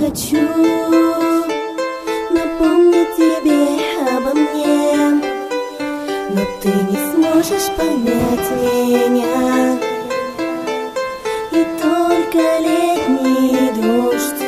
хочу напомнить тебе обо мне, но ты не сможешь понять меня. И только летний дождь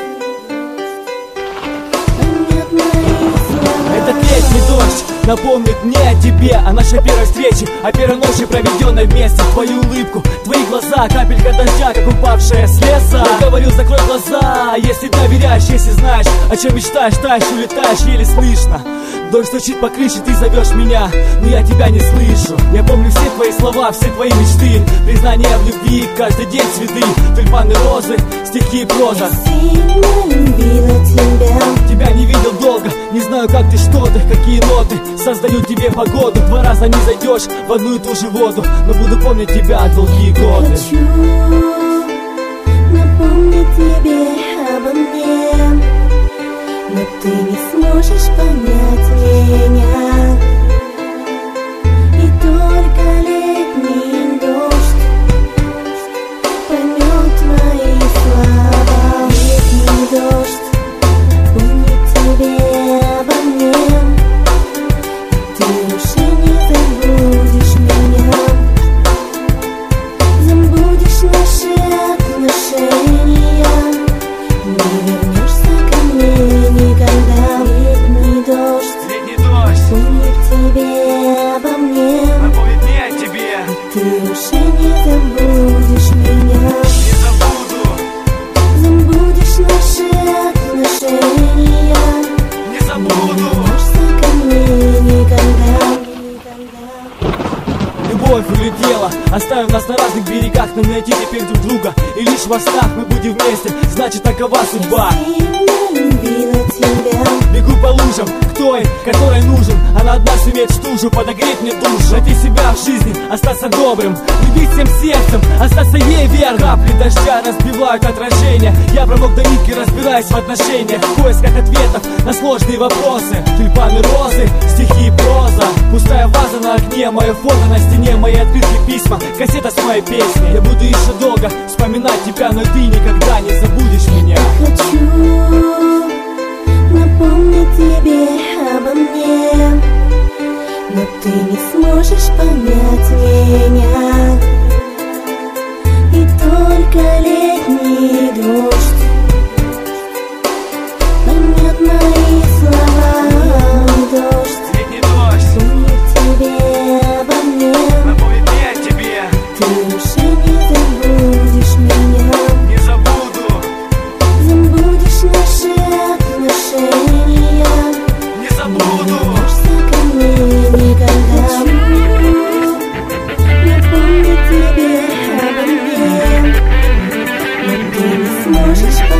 поймет мои слова. Этот летний дождь напомнит мне о тебе, о нашей первой встрече, о первой ночи, проведенной вместе. Твою улыбку, твои глаза, капелька дождя, как упавшая слеза. Я говорю, закрой глаза, если доверяешь, если знаешь, о чем мечтаешь, таешь, улетаешь, еле слышно. Дождь стучит по крыше, ты зовешь меня, но я тебя не слышу. Я помню все твои слова, все твои мечты, признания в любви, каждый день цветы, тюльпаны, розы, стихи и проза. Я сильно любила тебя. Тебя не видел долго, не знаю, как ты, что ты, какие ноты создают тебе погоду. 2 раза не зайдешь в одну и ту же воду, но буду помнить тебя долгие годы. Хочу напомнить тебе обо мне, но ты не сможешь понять меня. И только летний дождь поймет мои слова. Летний дождь помнит тебе обо мне, ты уже не забудешь меня. Забудешь наши отношения, не вернешься ко мне никогда. Летний дождь помнит тебе обо мне, Напомнит мне о тебе, ты уже не забудешь меня. не забуду, Забудешь наши отношения, не не забуду. вернешься ко мне никогда. Любовь улетела, оставив нас на разных берегах, нам найти теперь друг друга, и лишь во снах мы будем вместе, значит такова судьба. Сильно любила тебя. Бегу по лужам к той, которой нужен, она одна сумеет стужу подогреть мне душу. Найти себя в жизни, остаться добрым, любить всем сердцем, остаться ей верным. Капли дождя разбивают отражение, я промок до нитки, разбираясь в отношениях, в поисках ответов на сложные вопросы. Тюльпаны, розы, стихи и проза, пустая ваза на окне, мое фото на стене, мои открытые письма, кассета с моей песней. Я буду еще долго вспоминать тебя, но ты никогда не забудешь меня. Хочу напомнить тебе обо мне, но ты не сможешь понять меня. И только летний дождь поймет мои слова. Дождь Летний дождь помнит тебе обо мне, напомнит мне о тебе, ты уже не забудешь меня. не забуду, Забудешь наши отношения, не забуду. вернешься ко мне никогда. Напомнить тебе обо мне, но ты не сможешь